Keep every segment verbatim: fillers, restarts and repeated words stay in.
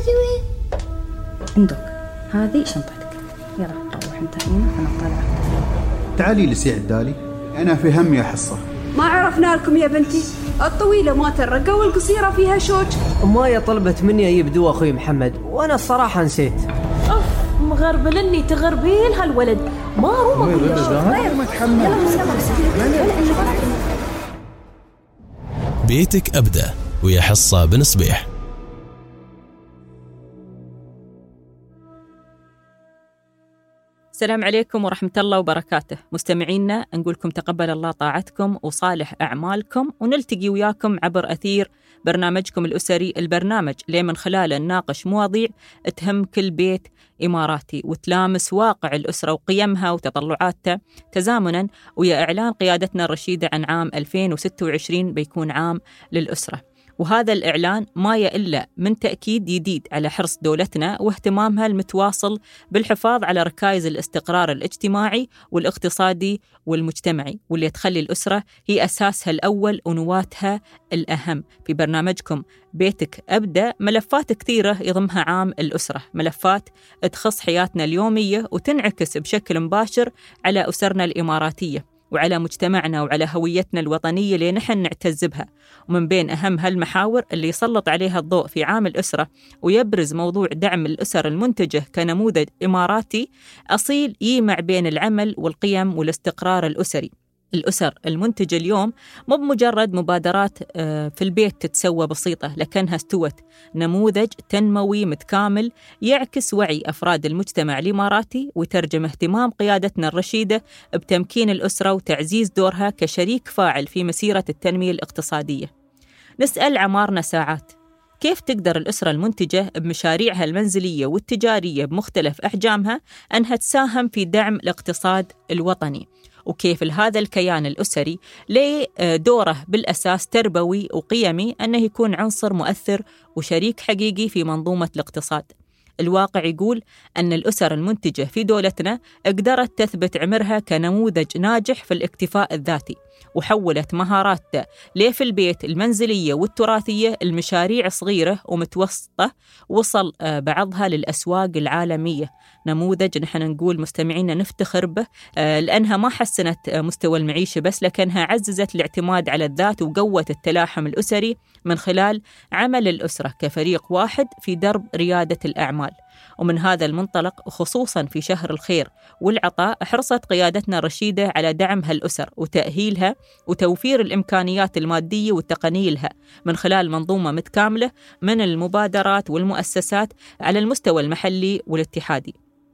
وين؟ عندك هذه شنطتك، يلا روح انت هنا انا طالعه. تعالي لسي عدالي، انا في هم يا حصه. ما عرفنا لكم يا بنتي، الطويله ما ترقى والقصيره فيها شوج. مايا طلبت مني اجيب دواء اخوي محمد وانا الصراحه نسيت. اوف مغربلني تغربين هالولد، ما هو ما تحمل. بيتك أبدأ ويا حصة بن صبيح. السلام عليكم ورحمة الله وبركاته. مستمعينا نقولكم تقبل الله طاعتكم وصالح أعمالكم، ونلتقي وياكم عبر أثير برنامجكم الأسري، البرنامج اللي من خلاله نناقش مواضيع تهم كل بيت إماراتي وتلامس واقع الأسرة وقيمها وتطلعاتها، تزامنا ويا إعلان قيادتنا الرشيدة عن عام ألفين وستة وعشرين بيكون عام للأسرة. وهذا الإعلان ما يإلا من تأكيد جديد على حرص دولتنا واهتمامها المتواصل بالحفاظ على ركائز الاستقرار الاجتماعي والاقتصادي والمجتمعي، واللي تخلي الأسرة هي أساسها الأول ونواتها الأهم. في برنامجكم بيتك أبدأ ملفات كثيرة يضمها عام الأسرة، ملفات تخص حياتنا اليومية وتنعكس بشكل مباشر على أسرنا الإماراتية وعلى مجتمعنا وعلى هويتنا الوطنية اللي نحن نعتز بها. ومن بين أهم هالمحاور اللي يسلط عليها الضوء في عام الأسرة ويبرز موضوع دعم الأسر المنتجة كنموذج إماراتي أصيل يجمع بين العمل والقيم والاستقرار الأسري. الأسر المنتجة اليوم مو بمجرد مبادرات في البيت تتسوى بسيطة، لكنها استوت نموذج تنموي متكامل يعكس وعي أفراد المجتمع الإماراتي وترجم اهتمام قيادتنا الرشيدة بتمكين الأسرة وتعزيز دورها كشريك فاعل في مسيرة التنمية الاقتصادية. نسأل عمارنا ساعات، كيف تقدر الأسرة المنتجة بمشاريعها المنزلية والتجارية بمختلف أحجامها أنها تساهم في دعم الاقتصاد الوطني؟ وكيف هذا الكيان الأسري ليه دوره بالأساس تربوي وقيمي أنه يكون عنصر مؤثر وشريك حقيقي في منظومة الاقتصاد؟ الواقع يقول أن الأسر المنتجة في دولتنا قدرت تثبت عمرها كنموذج ناجح في الاكتفاء الذاتي، وحولت مهاراتها ليه في البيت المنزلية والتراثية المشاريع صغيرة ومتوسطة وصل بعضها للأسواق العالمية. نموذج نحن نقول مستمعينا نفتخر به، لأنها ما حسنت مستوى المعيشة بس، لكنها عززت الاعتماد على الذات وقوت التلاحم الأسري من خلال عمل الأسرة كفريق واحد في درب ريادة الأعمال. ومن هذا المنطلق خصوصا في شهر الخير والعطاء حرصت قيادتنا الرشيدة على دعم هالأسر وتأهيلها وتوفير الإمكانيات المادية والتقنية لها من خلال منظومة متكاملة من المبادرات والمؤسسات على المستوى المحلي والاتحادي،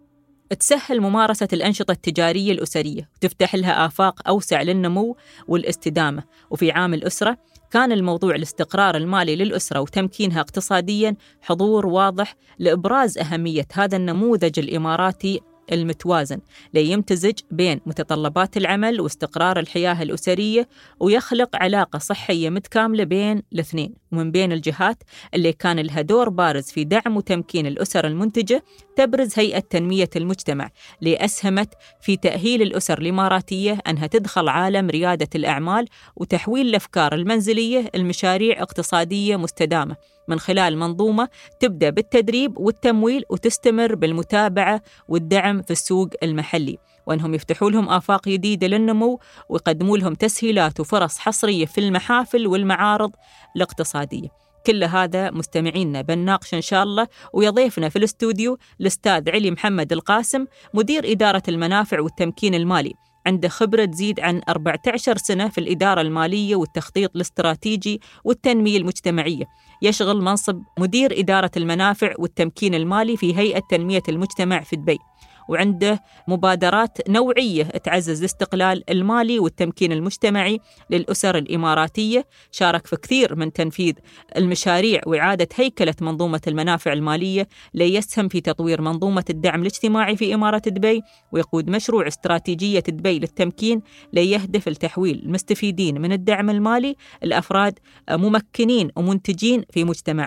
تسهل ممارسة الأنشطة التجارية الأسرية وتفتح لها آفاق أوسع للنمو والاستدامة. وفي عام الأسرة كان الموضوع الاستقرار المالي للأسرة وتمكينها اقتصادياً حضور واضح لإبراز أهمية هذا النموذج الإماراتي المتوازن ليمتزج بين متطلبات العمل واستقرار الحياة الأسرية ويخلق علاقة صحية متكاملة بين الاثنين. ومن بين الجهات اللي كان لها دور بارز في دعم وتمكين الأسر المنتجة تبرز هيئة تنمية المجتمع اللي أسهمت في تأهيل الأسر الإماراتية أنها تدخل عالم ريادة الأعمال وتحويل الأفكار المنزلية المشاريع اقتصادية مستدامة من خلال منظومة تبدأ بالتدريب والتمويل وتستمر بالمتابعة والدعم في السوق المحلي، وأنهم يفتحوا لهم آفاق جديدة للنمو ويقدموا لهم تسهيلات وفرص حصرية في المحافل والمعارض الاقتصادية. كل هذا مستمعينا بنناقش إن شاء الله، ويضيفنا في الاستوديو الأستاذ علي محمد القاسم مدير إدارة المنافع والتمكين المالي، عنده خبرة تزيد عن أربعة عشر سنة في الإدارة المالية والتخطيط الاستراتيجي والتنمية المجتمعية، يشغل منصب مدير إدارة المنافع والتمكين المالي في هيئة تنمية المجتمع في دبي، وعنده مبادرات نوعية تعزز الاستقلال المالي والتمكين المجتمعي للأسر الإماراتية. شارك في كثير من تنفيذ المشاريع وإعادة هيكلة منظومة المنافع المالية ليسهم في تطوير منظومة الدعم الاجتماعي في إمارة دبي، ويقود مشروع استراتيجية دبي للتمكين ليهدف لتحويل المستفيدين من الدعم المالي الأفراد ممكنين ومنتجين في مجتمعهم،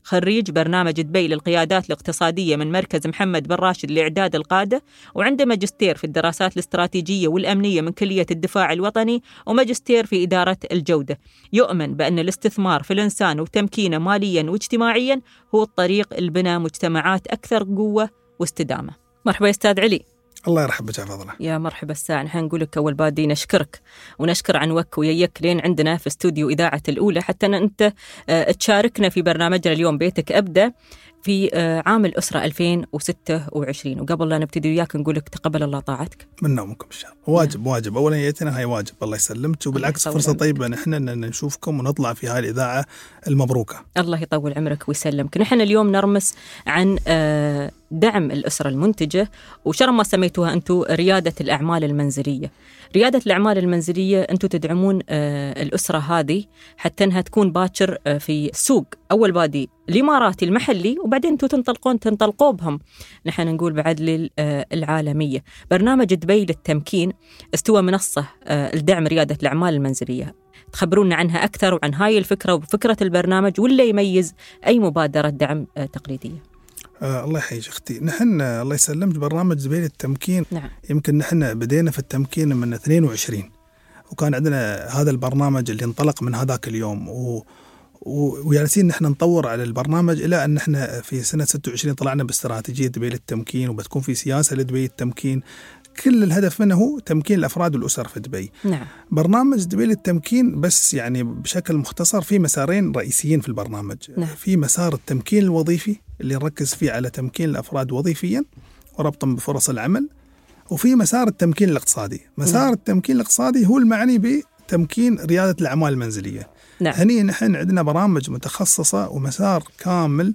خريج برنامج دبي للقيادات الاقتصادية من مركز محمد بن راشد لإعداد القادة، وعنده ماجستير في الدراسات الاستراتيجية والأمنية من كلية الدفاع الوطني، وماجستير في إدارة الجودة. يؤمن بأن الاستثمار في الإنسان وتمكينه ماليا واجتماعيا هو الطريق لبناء مجتمعات أكثر قوة واستدامة. مرحبا يا أستاذ علي. الله يرحبك يا فضله. يا مرحبا الساعة. نحن نقول لك أول بادي نشكرك ونشكر عنوك وياك لين عندنا في استوديو إذاعة الأولى، حتى أن أنت تشاركنا في برنامجنا اليوم بيتك أبدأ في عام الأسرة ألفين وستة وعشرين. وقبل لا نبتدي وياك نقول لك تقبل الله طاعتك. منا ومنكم إن شاء الله. واجب نعم. واجب أولا يأتينا هاي واجب، الله يسلمك، وبالعكس فرصة طيبة نحن أن نشوفكم ونطلع في هاي الإذاعة المبروكة. الله يطول عمرك ويسلمك. نحن اليوم نرمس عن دعم الأسرة المنتجة، وشرم ما سميتوها أنتم ريادة الأعمال المنزلية. ريادة الأعمال المنزلية أنتم تدعمون الأسرة هذه حتى أنها تكون باكر في السوق أول بادي الإماراتي المحلي، وبعدين أنتم تنطلقون تنطلقوا بهم نحن نقول بعد للعالمية. برنامج دبي للتمكين استوى منصة لدعم ريادة الأعمال المنزلية. تخبرونا عنها أكثر وعن هاي الفكرة وفكرة البرنامج، ولا يميز أي مبادرة دعم تقليدية؟ آه الله يحييك أختي. نحن الله يسلمك برنامج دبي للتمكين. نعم. يمكن نحن بدينا في التمكين من اثنين وعشرين، وكان عندنا هذا البرنامج اللي انطلق من هذاك اليوم، و وجالسين نحن نطور على البرنامج إلى أن نحن في سنة ستة وعشرين طلعنا باستراتيجية دبي للتمكين، وبتكون في سياسة لدبي للتمكين. كل الهدف منه هو تمكين الأفراد والأسر في دبي. نعم. برنامج دبي للتمكين بس يعني بشكل مختصر في مسارين رئيسيين في البرنامج. نعم. في مسار التمكين الوظيفي اللي نركز فيه على تمكين الأفراد وظيفيا وربطا بفرص العمل، وفي مسار التمكين الاقتصادي. مسار نعم. التمكين الاقتصادي هو المعني بتمكين ريادة الأعمال المنزلية. نعم. هني نحن عندنا برامج متخصصة ومسار كامل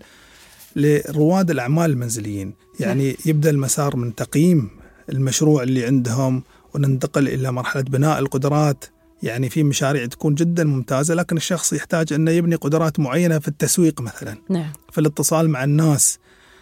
لرواد الأعمال المنزليين. يعني نعم. يبدأ المسار من تقييم المشروع اللي عندهم، وننتقل إلى مرحلة بناء القدرات. يعني في مشاريع تكون جدا ممتازة لكن الشخص يحتاج أنه يبني قدرات معينة في التسويق مثلا. نعم. في الاتصال مع الناس.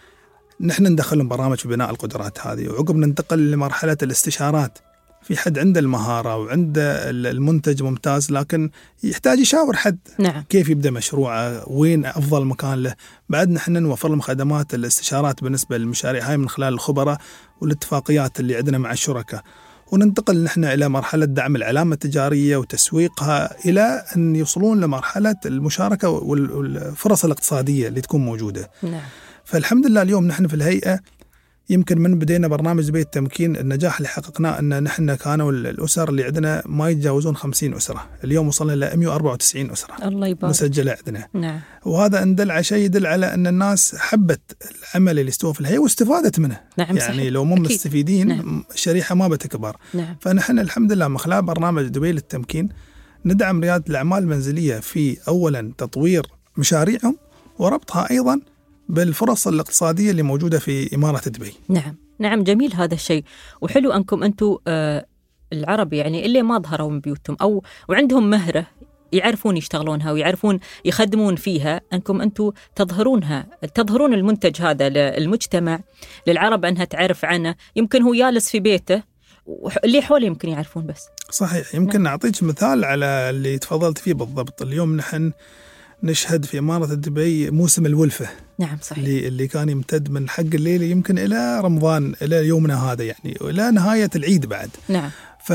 نحن ندخلهم برامج في بناء القدرات هذه، وعقب ننتقل لمرحلة الاستشارات. في حد عنده المهارة وعنده المنتج ممتاز لكن يحتاج يشاور حد. نعم. كيف يبدأ مشروعه، وين أفضل مكان له. بعد نحن نوفر لهم خدمات الاستشارات بالنسبة للمشاريع هاي من خلال الخبراء والاتفاقيات اللي عندنا مع الشركاء. وننتقل نحن إلى مرحلة دعم العلامة التجارية وتسويقها إلى أن يوصلون لمرحلة المشاركة والفرص الاقتصادية اللي تكون موجودة. نعم. فالحمد لله اليوم نحن في الهيئة يمكن من بدينا برنامج دبي التمكين النجاح اللي حققناه أن نحن كانوا الأسر اللي عندنا ما يتجاوزون خمسين أسرة، اليوم وصلنا إلى مئة وأربعة وتسعين أسرة الله يبارك. مسجلة عندنا. نعم. وهذا إن دل على شيء يدل على أن الناس حبت العمل اللي استوى في الهيئة واستفادت منه. نعم. يعني صحيح. لو مو مستفيدين نعم. الشريحة ما بتكبر. نعم. فنحن الحمد لله من خلال برنامج دبي للتمكين ندعم ريادة الأعمال المنزلية في أولا تطوير مشاريعهم وربطها أيضا بالفرص الاقتصادية اللي موجودة في إمارة دبي. نعم. نعم جميل هذا الشيء، وحلو أنكم أنتم آه العرب يعني اللي ما ظهروا من بيوتهم أو وعندهم مهرة يعرفون يشتغلونها ويعرفون يخدمون فيها، أنكم أنتم تظهرونها تظهرون المنتج هذا للمجتمع للعرب أنها تعرف عنه. يمكن هو جالس في بيته اللي حوله يمكن يعرفون بس. صحيح. يمكن نعم. نعطيك مثال على اللي تفضلت فيه بالضبط. اليوم نحن نشهد في إمارة دبي موسم الولفة. نعم صحيح. اللي, اللي كان يمتد من حق الليل يمكن إلى رمضان إلى يومنا هذا، يعني إلى نهاية العيد بعد. نعم.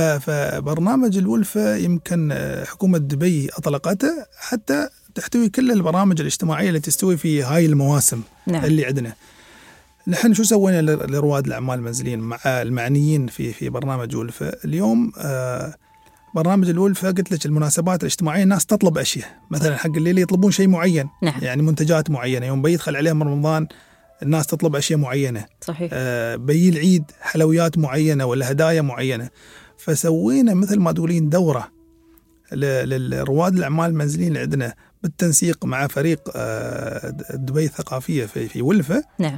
فبرنامج الولفة يمكن حكومة دبي أطلقته حتى تحتوي كل البرامج الاجتماعية اللي تستوي في هاي المواسم. نعم. اللي عندنا. نحن شو سوينا لرواد الأعمال المنزليين مع المعنيين في في برنامج ولفة اليوم؟ آه برنامج الولفة قلت لك المناسبات الاجتماعية الناس تطلب أشياء مثلا حق الليل يطلبون شيء معين. نعم. يعني منتجات معينة. يوم بيدخل عليهم رمضان الناس تطلب أشياء معينة. صحيح. آه بيجي العيد حلويات معينة ولا هدايا معينة. فسوينا مثل ما تقولين دورة للرواد الأعمال المنزليين اللي عندنا بالتنسيق مع فريق آه دبي الثقافية في في ولفة. نعم.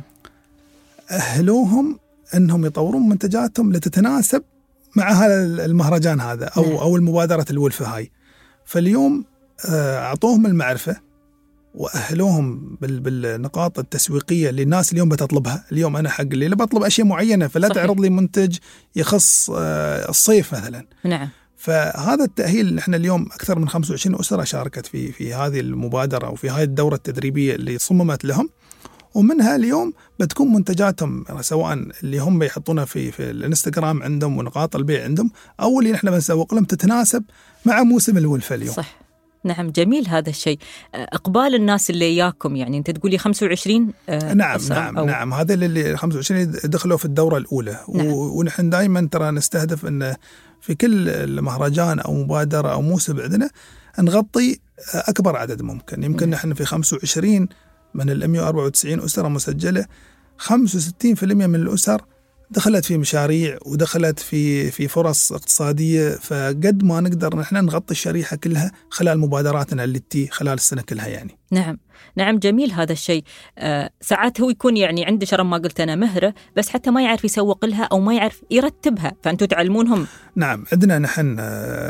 أهلوهم أنهم يطورون منتجاتهم لتتناسب مع هذا المهرجان هذا أو نعم. أو المبادرة الولفة هاي. فاليوم أعطوهم المعرفة وأهلوهم بالنقاط التسويقية اللي الناس اليوم بتطلبها. اليوم أنا حق اللي بطلب أشياء معينة فلا صحيح. تعرض لي منتج يخص الصيف مثلا. نعم. فهذا التأهيل نحن اليوم أكثر من خمسة وعشرين أسرة شاركت في في هذه المبادرة وفي هذه الدورة التدريبية اللي صممت لهم، ومنها اليوم بتكون منتجاتهم سواء اللي هم يحطونها في في الانستغرام عندهم ونقاط البيع عندهم أو اللي نحن بنسوق لهم تتناسب مع موسم الولفة اليوم. صح. نعم جميل هذا الشيء. إقبال الناس اللي إياكم يعني أنت تقولي خمسة وعشرين آه نعم نعم أو... نعم هذا اللي خمسة وعشرين دخلوا في الدورة الأولى. نعم. ونحن دائما ترى نستهدف أن في كل المهرجان أو مبادرة أو موسم عندنا نغطي أكبر عدد ممكن. يمكن نحن في خمسة وعشرين من ال مئة وأربعة وتسعين أسرة مسجلة خمسة وستين بالمئة من الأسر دخلت في مشاريع ودخلت في في فرص اقتصادية. فقد ما نقدر نحن نغطي الشريحة كلها خلال مبادراتنا اللي تي خلال السنة كلها يعني. نعم نعم جميل هذا الشيء. آه ساعات هو يكون يعني عنده شرم ما قلت أنا مهرة بس حتى ما يعرف يسوق لها أو ما يعرف يرتبها، فأنتوا تعلمونهم. نعم عندنا نحن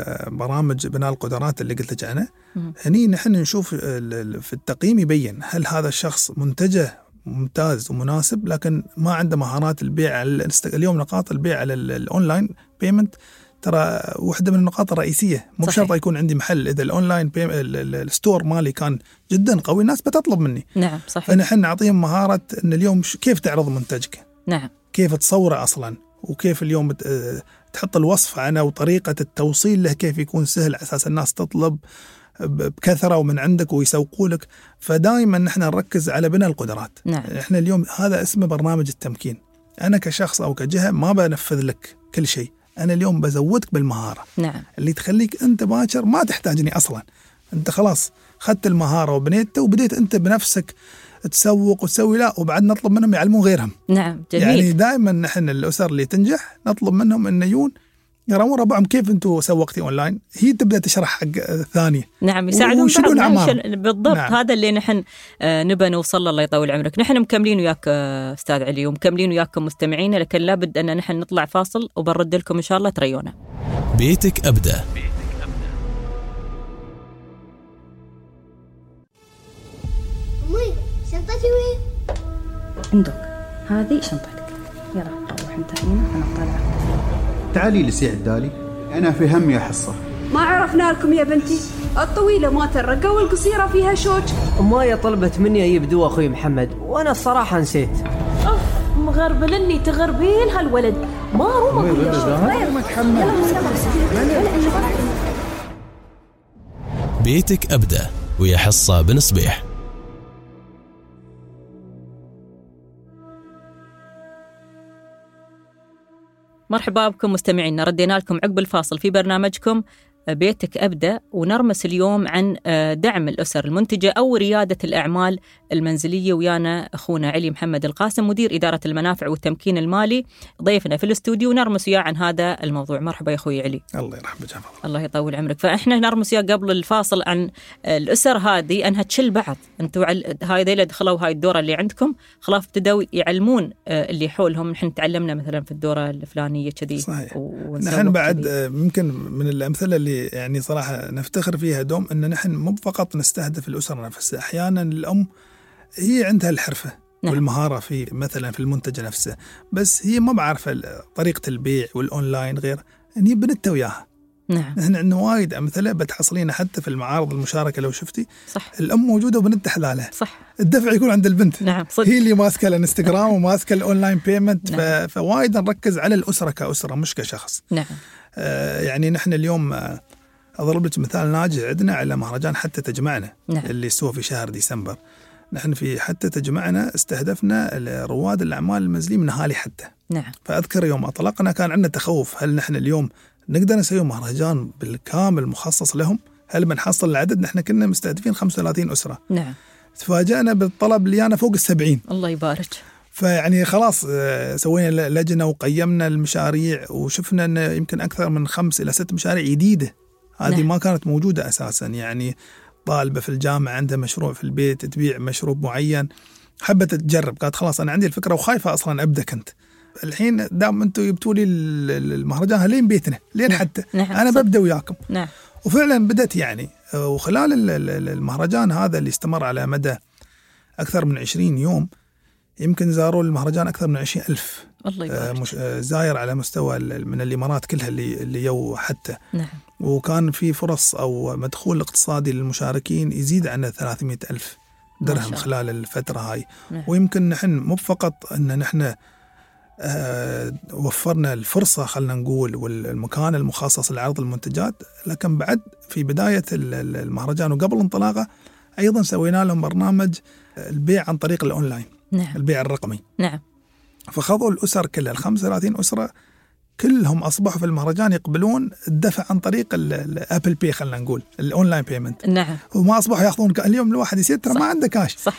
برامج بناء القدرات اللي قلت لك عنها. هني نحن نشوف في التقييم يبين هل هذا الشخص منتجه ممتاز ومناسب لكن ما عنده مهارات البيع على الانست... اليوم نقاط البيع على الأونلاين بيمنت ترى واحدة من النقاط الرئيسية. مو بشرط يكون عندي محل، إذا الأونلاين بيم... الستور مالي كان جدا قوي الناس بتطلب مني. نعم صحيح. فنحن نعطيهم مهارة إن اليوم كيف تعرض منتجك. نعم. كيف تصوره أصلا وكيف اليوم بت... تحط الوصف عنه وطريقة التوصيل له كيف يكون سهل على أساس الناس تطلب بكثرة ومن عندك ويسوقوا لك. فدائما نحن نركز على بناء القدرات. نعم. احنا اليوم هذا اسمه برنامج التمكين. أنا كشخص أو كجهة ما بنفذ لك كل شيء، أنا اليوم بزودك بالمهارة. نعم. اللي تخليك أنت باكر ما تحتاجني أصلا، أنت خلاص خدت المهارة وبنيتها وبديت أنت بنفسك تسوق وتسوي لا وبعد نطلب منهم يعلمون غيرهم. نعم جميل. يعني دائما نحن الأسر اللي تنجح نطلب منهم أن يجون يرون ربعهم كيف أنتوا سوقتي أونلاين، هي تبدأ تشرح حق ثانية. نعم يساعدون بالضبط. نعم. هذا اللي نحن نبى نوصل له الله يطول عمرك. نحن مكملين وياك أستاذ علي ومكملين وياكم مستمعين، لكن لابد أن نحن نطلع فاصل وبنرد لكم إن شاء الله تريونا. بيتك أبدأ. أمي شنطتي وين؟ عندك هذه شنطتك، يلا روح انت هنا أنا أطلع. تعالي لسي عدالي أنا في هم يا حصة. ما عرفنا لكم يا بنتي، الطويلة ما ترقى والقصيرة فيها شوك. أمايا طلبت مني أجيب دواء أخوي محمد وأنا الصراحة نسيت. أوف مغربلني تغربين هالولد ما هو مقول بيتك أبدأ ويا حصة بن صبيح. مرحبا بكم مستمعينا، ردينا لكم عقب الفاصل في برنامجكم بيتك أبدأ، ونرمس اليوم عن دعم الأسر المنتجة أو ريادة الأعمال المنزلية. ويانا أخونا علي محمد القاسم مدير إدارة المنافع والتمكين المالي ضيفنا في الاستوديو، ونرمس وياه عن هذا الموضوع. مرحبا يا أخوي علي. الله يرحمك جعفر. الله يطول عمرك. فإحنا نرمس وياه قبل الفاصل عن الأسر هذه أنها تشل بعض. أنتوا هاي ذيلا دخلوا هاي الدورة اللي عندكم خلاص ابتدوا يعلمون اللي حولهم. نحن تعلمنا مثلا في الدورة الفلانية كذي. نحن بعد ممكن من الأمثلة اللي يعني صراحة نفتخر فيها دوم أن نحن مو فقط نستهدف الأسرة نفسها. أحيانا الأم هي عندها الحرفة نعم. والمهارة في مثلا في المنتج نفسه، بس هي ما بعرفة طريقة البيع والأونلاين غير أن يبنتها وياها. نعم. نحن عندنا وايد أمثلة بتحصلين حتى في المعارض المشاركة لو شفتي. صح. الأم موجودة وبنتها حلالها. صح. الدفع يكون عند البنت. نعم صدق. هي اللي ماسكة الانستغرام وماسكة الأونلاين بيمنت. نعم. فوايد نركز على الأسرة كأسرة مش كشخص. نعم. آه يعني نحن اليوم آه أضرب لك مثال ناجح عندنا على مهرجان حتى تجمعنا. نعم. اللي سوى في شهر ديسمبر. نحن في حتى تجمعنا استهدفنا رواد الأعمال المنزلية من أهالي حتى. نعم. فأذكر يوم أطلقنا كان عندنا تخوف، هل نحن اليوم نقدر نسوي مهرجان بالكامل مخصص لهم؟ هل بنحصل العدد؟ نحن كنا مستهدفين خمسة وثلاثين أسرة. نعم. تفاجأنا بالطلب اللي أنا فوق السبعين. الله يبارك. فيعني خلاص سوينا لجنة وقيمنا المشاريع وشفنا أن يمكن أكثر من خمس إلى ست مشاريع جديدة. هذه نعم. ما كانت موجودة أساسا. يعني طالبة في الجامعة عندها مشروع في البيت تبيع مشروب معين، حبت تجرب، قالت خلاص أنا عندي الفكرة وخايفة أصلا أبدأ كنت. الحين دام أنتوا جبتوا لي المهرجان لين بيتنا لين نعم. حتى نعم. أنا صدق. ببدأ وياكم. نعم. وفعلا بدأت يعني. وخلال المهرجان هذا اللي استمر على مدى أكثر من عشرين يوم يمكن زاروا المهرجان أكثر من عشرين ألف الله يبارك. مش زاير على مستوى من الإمارات كلها اللي اللي يو حتى. نعم. وكان في فرص أو مدخول اقتصادي للمشاركين يزيد عن ثلاثمائة ألف درهم خلال الفترة هاي. نعم. ويمكن نحن مو فقط أن نحن آه وفرنا الفرصة خلنا نقول والمكان المخصص لعرض المنتجات، لكن بعد في بداية المهرجان وقبل انطلاقه أيضا سوينا لهم برنامج البيع عن طريق الأونلاين. نعم. البيع الرقمي. نعم. فخذوا الأسر كلها الخمسة وثلاثين أسرة كلهم أصبحوا في المهرجان يقبلون الدفع عن طريق الأبل بي خلنا نقول الأونلاين بيمنت. نعم. وما أصبحوا يأخذون اليوم الواحد يصير ترى ما عنده كاش. صح.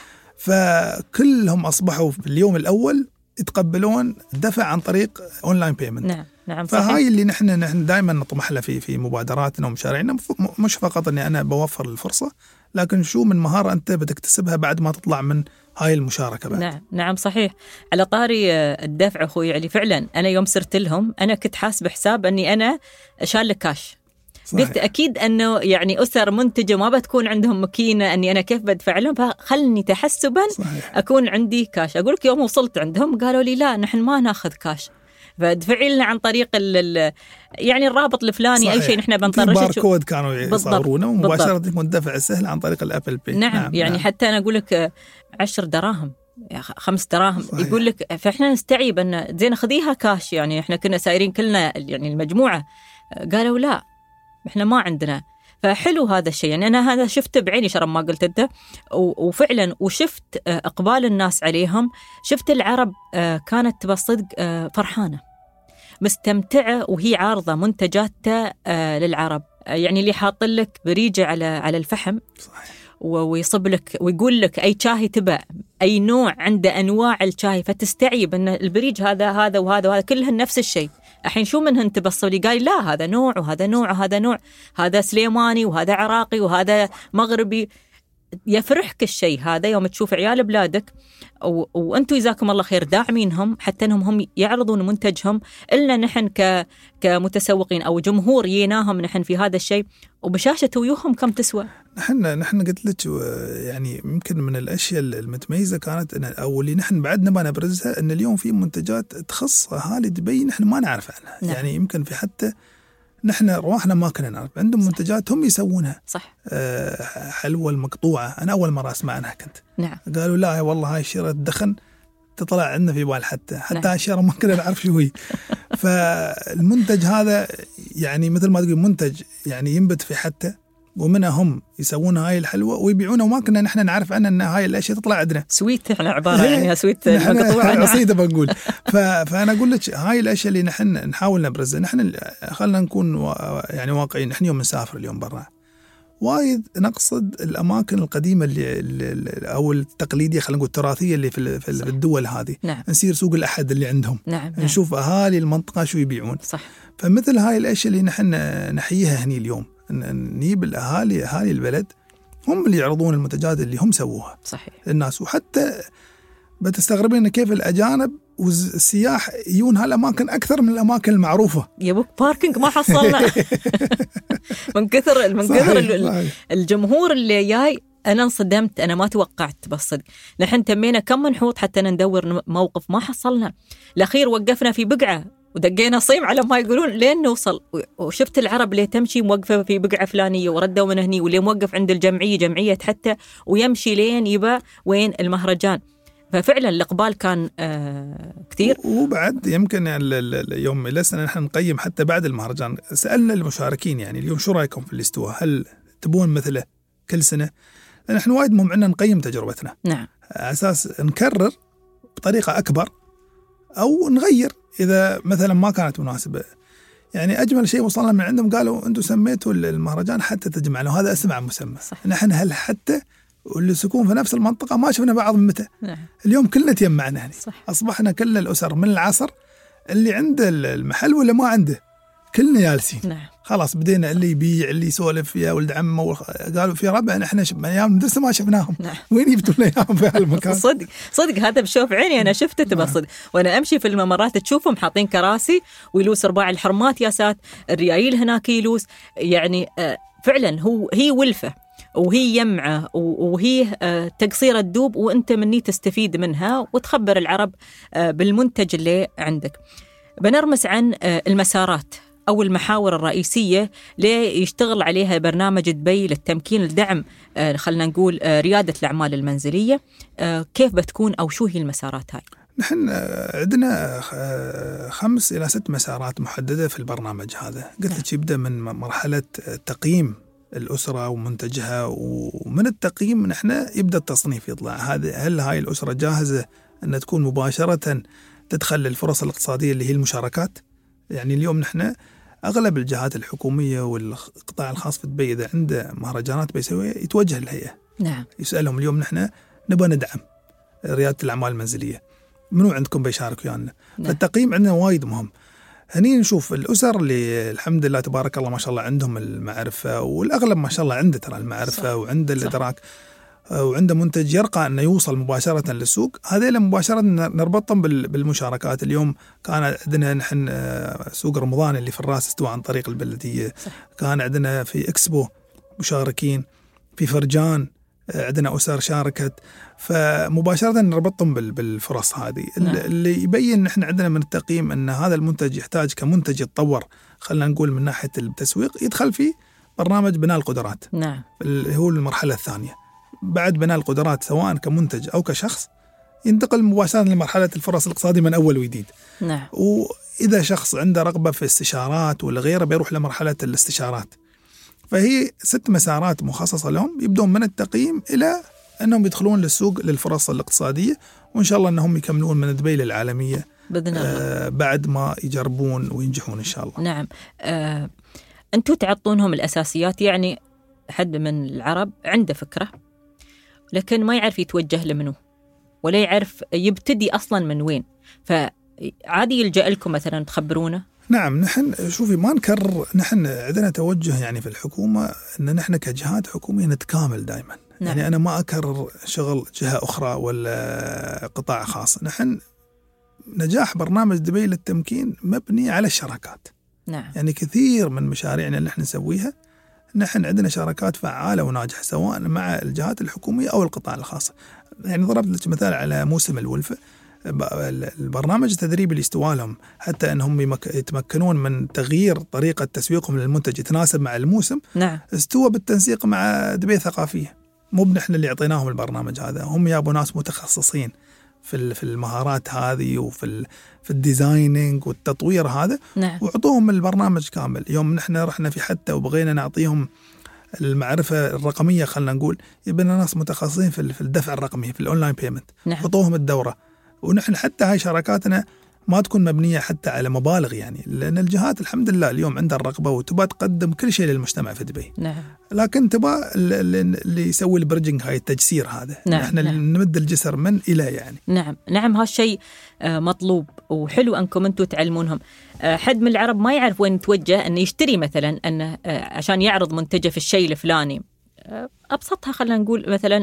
فكلهم أصبحوا في اليوم الأول يتقبلون دفع عن طريق أونلاين بيمنت. نعم. نعم. صحيح. فهاي اللي نحن نحن دائما نطمح له في في مبادراتنا ومشاريعنا، مش فقط إني أنا بوفر الفرصة، لكن شو من مهارة أنت بتكتسبها بعد ما تطلع من هاي المشاركة بعد. نعم. نعم صحيح. على طاري الدفع أخوي علي، فعلا أنا يوم صرت لهم أنا كنت حاسب حساب أني أنا شال كاش. قلت أكيد أنه يعني أسر منتجة ما بتكون عندهم مكينة أني أنا كيف بدفع لهم، فخلني تحسبا. صحيح. أكون عندي كاش. أقول لك يوم وصلت عندهم قالوا لي لا نحن ما ناخذ كاش، فدفعي لنا عن طريق ال يعني الرابط الفلاني. صحيح. أي شيء نحن بنطرشه. باركود كانوا يصورونه ومباشرة يكون دفع سهل عن طريق الأبل بي. نعم. نعم. يعني نعم. حتى أنا أقول لك عشر دراهم خمس دراهم. صحيح. يقول لك فإحنا نستعيب أن زين خذيها كاش، يعني إحنا كنا سايرين كلنا يعني المجموعة، قالوا لا إحنا ما عندنا. فحلو هذا الشيء، يعني أنا هذا شفته بعيني شرم ما قلت أنت، وفعلا وشفت إقبال الناس عليهم. شفت العرب كانت بالصدق فرحانة مستمتعة وهي عارضة منتجاتها للعرب. يعني اللي حاط لك بريجة على على الفحم. صحيح. ويصب لك ويقول لك أي شاي تبع، أي نوع عنده أنواع الشاي، فتستعيب أن البريج هذا هذا وهذا وهذا كلهن نفس الشيء. الحين شو منهن تبصوا لي قال لا هذا نوع وهذا نوع وهذا نوع، هذا سليماني وهذا عراقي وهذا مغربي. يفرحك الشيء هذا يوم تشوف عيال بلادك و... وأنتوا جزاكم الله خير داعمينهم حتى أنهم هم يعرضون منتجهم. إلنا نحن ك... كمتسوقين أو جمهور يناهم نحن في هذا الشيء، وبشاشة ويوهم كم تسوى. نحن نحن قلت لك يعني يمكن من الأشياء المتميزة كانت إن أو اللي نحن بعدنا ما نبرزها إن اليوم في منتجات تخص أهالي دبي نحن ما نعرف عنها. نعم. يعني يمكن في حتى نحن رواحنا ما كنا نعرف عندهم. صح. منتجات هم يسوونها. صح. أه حلوى المقطوعة أنا أول مرة أسمع عنها كنت. نعم. قالوا لا والله هاي شيرة دخن تطلع عندنا في بال حتى حتى. نعم. هاي الشيرة ما كنا نعرف شو هي. فالمنتج هذا يعني مثل ما تقول منتج يعني ينبت في حتى، ومنها هم يسوون هاي الحلوى ويبيعونها وما كنا نحن نعرف عنها ان هاي الاشياء تطلع عندنا سويت. احنا عباره يعني سويت مقطوعه عصيده بنقول. فانا اقول لك هاي الاشياء اللي نحن نحاول نبرزها. نحن خلينا نكون يعني واقعيين. نحن يوم نسافر اليوم برا وايد نقصد الاماكن القديمه اللي, اللي او التقليديه خلينا نقول التراثيه اللي في, في الدول هذه. نعم. نسير سوق الاحد اللي عندهم. نعم. نشوف اهالي المنطقه شو يبيعون. صح. فمثل هاي الاشياء اللي نحن نحييها هني اليوم، نجيب الأهالي أهالي البلد هم اللي يعرضون المنتجات اللي هم سووها. صحيح. للناس. وحتى بتستغربين كيف الأجانب والسياح يجون هالأماكن أكثر من الأماكن المعروفة. يبوك باركينج ما حصلنا. من كثر من كثر الجمهور اللي جاي أنا انصدمت. أنا ما توقعت بالصدق. نحن تمينا كم منحوط حتى ندور موقف ما حصلنا. الأخير وقفنا في بقعة ودقينا صيم على ما يقولون لين نوصل. وشفت العرب اللي تمشي موقفة في بقعة فلانية وردوا من هني، واللي موقف عند الجمعية جمعية حتى ويمشي لين يبا وين المهرجان. ففعلا الإقبال كان آه كثير. وبعد يمكن يعني اليوم لسنا نحن نقيم حتى بعد المهرجان. سألنا المشاركين يعني اليوم شو رأيكم في الاستواء، هل تبون مثله كل سنة؟ لأن نحن وايد مهم عندنا نقيم تجربتنا. نعم. أساس نكرر بطريقة أكبر أو نغير إذا مثلا ما كانت مناسبة. يعني أجمل شيء وصلنا من عندهم قالوا أنتم سميتوا المهرجان حتى تجمعنا، وهذا اسمع مسمى. صح. نحن هل حتى واللي سكون في نفس المنطقة ما شفنا بعض من متى. نعم. اليوم كلنا تجمعنا هنا. أصبحنا كل الأسر من العصر اللي عنده المحل ولا ما عنده كلنا جالسين. نعم. خلاص بدينا اللي يبيع اللي يسولف يا ولد عمه. قالوا في ربع احنا ايام المدرسه ما شفناهم. نعم. وين يبتوا لنا اياهم في هالمكان. صدق صدق هذا بشوف عيني انا شفته. تبى صدق وانا امشي في الممرات تشوفهم حاطين كراسي ويلوس رباع الحرمات ياسات الريايل هناك يلوس. يعني فعلا هو هي ولفه. وهي يمعة وهي تقصير الدوب، وأنت مني تستفيد منها وتخبر العرب بالمنتج اللي عندك. بنرمس عن المسارات أو المحاور الرئيسية اللي يشتغل عليها برنامج دبي للتمكين لدعم خلنا نقول ريادة الأعمال المنزلية. كيف بتكون أو شو هي المسارات هاي؟ نحن عندنا خمس إلى ست مسارات محددة في البرنامج هذا. قلت لك يبدأ من مرحلة تقييم الأسرة ومنتجها، ومن التقييم نحن يبدأ التصنيف يطلع هذا هل هاي الأسرة جاهزة أن تكون مباشرة تدخل الفرص الاقتصادية اللي هي المشاركات. يعني اليوم نحن أغلب الجهات الحكومية والقطاع الخاص في دبي إذا عنده مهرجانات بيسويها يتوجه للهيئة. نعم. يسألهم اليوم نحن نبغى ندعم ريادة الأعمال المنزلية، منو عندكم بيشارك ويانا؟ نعم. فالتقييم عندنا وايد مهم. هني نشوف الأسر اللي الحمد لله تبارك الله ما شاء الله عندهم المعرفة، والأغلب ما شاء الله عنده ترى المعرفة صح. وعنده الإدراك وعنده منتج يرقى أنه يوصل مباشرة للسوق. هذيلا مباشرة نربطهم بالمشاركات. اليوم كان عندنا نحن سوق رمضان اللي في الراس استوى عن طريق البلدية صح. كان عندنا في إكسبو مشاركين، في فرجان عندنا أسر شاركت، فمباشرة نربطهم بالفرص هذه. نعم. اللي يبين نحن عندنا من التقييم أن هذا المنتج يحتاج كمنتج يتطور خلنا نقول من ناحية التسويق، يدخل في برنامج بناء القدرات. نعم. اللي هو المرحلة الثانية. بعد بناء القدرات سواء كمنتج أو كشخص ينتقل مباشرة لمرحلة الفرص الاقتصادية من أول وجديد. نعم. وإذا شخص عنده رغبة في استشارات ولا غيره بيروح لمرحلة الاستشارات. فهي ست مسارات مخصصة لهم، يبدون من التقييم إلى أنهم يدخلون للسوق للفرص الاقتصادية، وإن شاء الله أنهم يكملون من دبي للعالمية بإذن الله آه بعد ما يجربون وينجحون إن شاء الله. نعم. آه، أنتوا تعطونهم الأساسيات. يعني حد من العرب عنده فكرة لكن ما يعرف يتوجه لمنه ولا يعرف يبتدي أصلا من وين، فعادي يلجأ لكم مثلا تخبرونا. نعم. نحن شوفي ما نكرر، نحن عندنا توجه يعني في الحكومة أن نحن كجهات حكومية نتكامل دائما. نعم. يعني أنا ما أكرر شغل جهة أخرى ولا قطاع خاص. نحن نجاح برنامج دبي للتمكين مبني على الشراكات. نعم. يعني كثير من مشاريعنا اللي نحن نسويها نحن عندنا شراكات فعالة وناجحة سواء مع الجهات الحكومية أو القطاع الخاص. يعني ضربت لك مثال على موسم الولفة، البرنامج التدريبي اللي استوى لهم حتى أنهم يتمكنون من تغيير طريقة تسويقهم للمنتج يتناسب مع الموسم. نعم. استوى بالتنسيق مع دبي ثقافية. مو بنحن اللي يعطيناهم البرنامج هذا، هم يابوا ناس متخصصين في في المهارات هذه وفي في الديزايننج والتطوير هذا. نعم. وعطوهم البرنامج كامل. يوم نحن رحنا في حتى وبغينا نعطيهم المعرفة الرقمية خلنا نقول يبنى ناس متخصصين في في الدفع الرقمي في الأونلاين بيمنت. نعم. عطوهم الدورة. ونحن حتى هاي شراكاتنا ما تكون مبنية حتى على مبالغ، يعني لأن الجهات الحمد لله اليوم عندها الرغبة وتبى تقدم كل شيء للمجتمع في دبي. نعم. لكن تبى اللي يسوي البريدجنج هاي التجسير هذا. نعم. نحن نعم. نمد الجسر من إلى يعني. نعم. نعم. هالشيء مطلوب وحلو أنكم أنتوا تعلمونهم. حد من العرب ما يعرف وين يتوجه أن يشتري مثلا أنه عشان يعرض منتجه في الشيء الفلاني. أبسطها خلينا نقول مثلا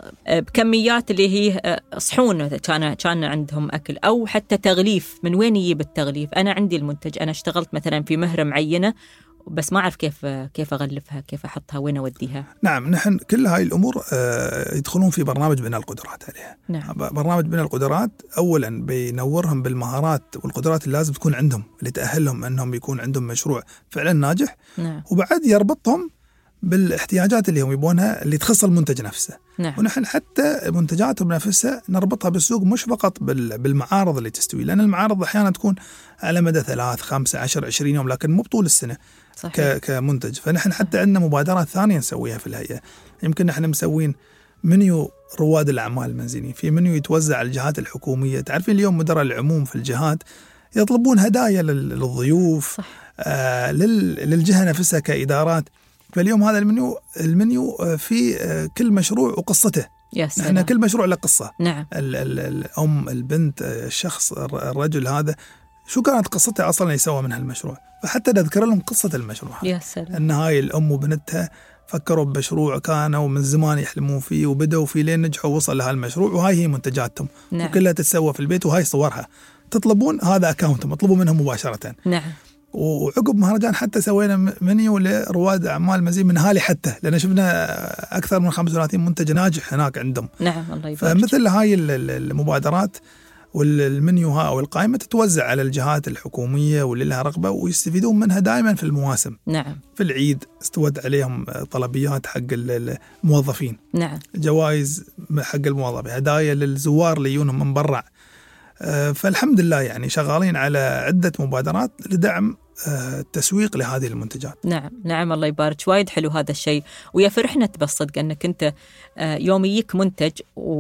بكميات اللي هي صحون كان كان عندهم أكل أو حتى تغليف. من وين يجيب التغليف؟ أنا عندي المنتج، أنا اشتغلت مثلا في مهرة معينة بس ما أعرف كيف كيف أغلفها، كيف أحطها، وين أوديها. نعم. نحن كل هاي الأمور يدخلون في برنامج بناء القدرات عليها. نعم. برنامج بناء القدرات أولا بينورهم بالمهارات والقدرات اللي لازم تكون عندهم اللي تأهلهم أنهم يكون عندهم مشروع فعلا ناجح. نعم. وبعد يربطهم بالاحتياجات اللي هم يبونها اللي تخص المنتج نفسه. نعم. ونحن حتى منتجاتهم نفسها نربطها بالسوق مش فقط بالمعارض اللي تستوي، لأن المعارض أحيانا تكون على مدى ثلاث خمسة عشر عشرين يوم لكن مو بطول السنة. صحيح. كمنتج. فنحن حتى عندنا مبادرات ثانية نسويها في الهيئة. يمكن نحن مسوين منيو رواد الأعمال المنزليين، في منيو يتوزع على الجهات الحكومية. تعرفين اليوم مدراء العموم في الجهات يطلبون هدايا للضيوف. صح. آه للجهة نفسها كإدارات. فاليوم هذا المنيو المنيو في كل مشروع وقصته. نحن كل مشروع له قصة. نعم. ال ال الأم، البنت، الشخص، الرجل هذا شو كانت قصته أصلا يسوى من هالمشروع، فحتى نذكر لهم قصة المشروع. يا سلام. أن هاي الأم وبنتها فكروا بمشروع كانوا من زمان يحلمون فيه وبدأوا فيه لين نجحوا وصل لهالمشروع، وهاي هي منتجاتهم. نعم. وكلها تتسوى في البيت وهاي صورها. تطلبون هذا أكاونتهم، اطلبوا منهم مباشرة. نعم. وعقب مهرجان حتى سوينا منيو لرواد أعمال مزيد من هالي حتى، لأن شفنا أكثر من خمسة وثلاثين منتج ناجح هناك عندهم. نعم الله يبارك. فمثل هاي المبادرات والمنيو ها أو القائمة تتوزع على الجهات الحكومية واللي لها رغبة ويستفيدون منها دائما في المواسم. نعم. في العيد استود عليهم طلبيات حق الموظفين. نعم. جوائز حق الموظفين، هدايا للزوار اللي يجونهم من برا. فالحمد لله يعني شغالين على عدة مبادرات لدعم التسويق لهذه المنتجات. نعم نعم الله يبارك. وايد حلو هذا الشيء، ويا فرحنا بصدق أنك أنت يوم يجيك منتج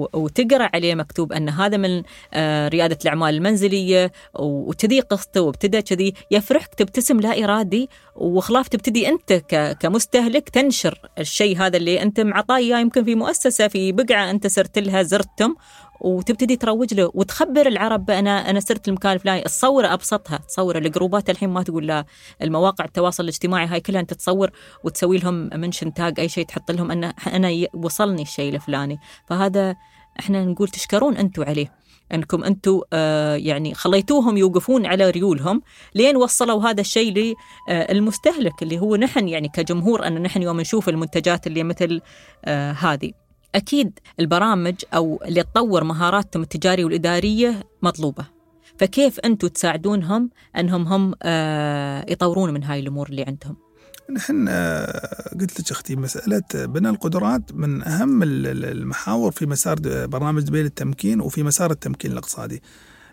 وتقرأ عليه مكتوب أن هذا من ريادة الأعمال المنزلية وتدي قصته وابتدى كذي، يفرحك تبتسم لا إرادي، وخلاف تبتدي أنت كمستهلك تنشر الشيء هذا اللي أنت معطاه يمكن في مؤسسة في بقعة أنت سرت لها زرتم، وتبتدي تروج له وتخبر العرب أنا أنا سرت المكان الفلاني. الصورة أبسطها، تصور الجروبات الحين ما تقول لا، المواقع التواصل الاجتماعي هاي كلها أنت تصور وتسوي لهم منشن تاج أي شيء تحط لهم أن أنا وصلني الشيء الفلاني. فهذا إحنا نقول تشكرون أنتوا عليه، أنكم أنتوا آه يعني خليتوهم يوقفون على ريولهم لين وصلوا هذا الشيء للمستهلك اللي هو نحن يعني كجمهور، أن نحن يوم نشوف المنتجات اللي مثل آه هذه. أكيد البرامج أو اللي تطور مهاراتهم التجارية والإدارية مطلوبة، فكيف أنتوا تساعدونهم أنهم هم آه يطورون من هاي الأمور اللي عندهم؟ نحن آه قلت لك أختي مسألة بناء القدرات من أهم المحاور في مسار برنامج دبي للتمكين وفي مسار التمكين الاقتصادي.